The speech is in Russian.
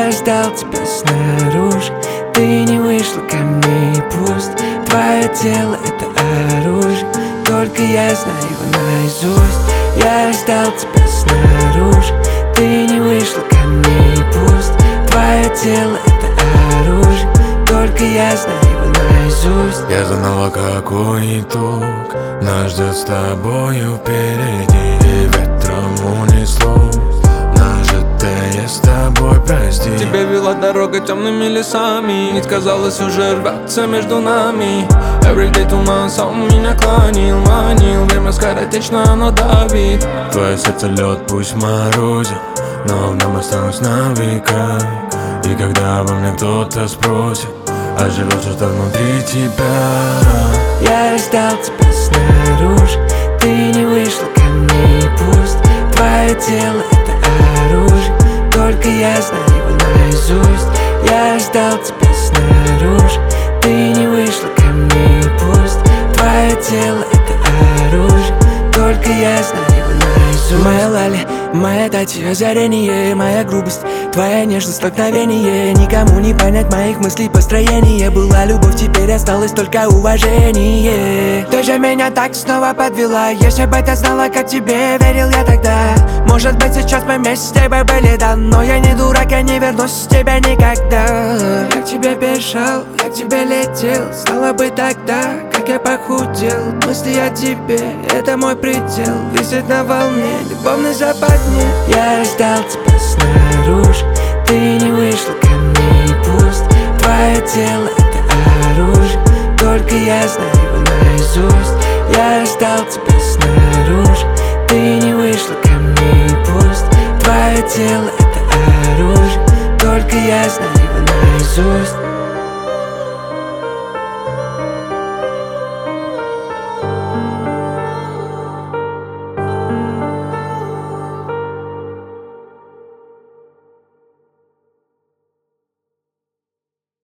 Я ждал тебя снаружи, ты не вышла ко мне и пуст. Твое тело — это оружие, только я знаю его наизусть. Я ждал тебя снаружи, ты не вышла ко мне и пуст. Твое тело — это оружие, только я знаю его наизусть. Я знала, какой итог нас ждет с тобою впереди. И ветром унесло нажитое с тобой, прости. Тебя вела дорога темными лесами, нить, казалось, уже рвется между нами. Everyday туман сам меня клонил, манил. Время скоротечно, оно давит. Твое сердце лед, пусть морозит, но в нем останусь на века. И когда обо мне кто-то спросит, а живет что-то внутри тебя. Я ждал тебя снаружи, ты не вышла ко мне и пуст. Твое тело — это оружие, только я знаю его наизусть. Я ждал тебя снаружи, ты не вышла ко мне и пуст. Твое тело — это оружие, только я знаю его наизусть. Моя лали, моя тать, озарение, моя грубость, твоя нежность, столкновение. Никому не понять моих мыслей, построение. Была любовь, теперь осталось только уважение. Ты же меня так снова подвела. Если бы ты знала, как тебе верил я тогда. Может быть, сейчас мы вместе бы были, да. Но я не дурак, я не вернусь с тебя никогда. Я к тебе бежал, я к тебе летел. Стало бы тогда, как я похудел. Мысли о тебе, это мой предел. Висеть на волне, любовной западне. Я ждал тебя снаружи, ты не вышла ко мне и пуст. Твое тело — это оружие, только я знаю его наизусть. Я ждал тебя снаружи, ты не вышла ко мне и пуст. Твое тело — это оружие, только я знаю его наизусть.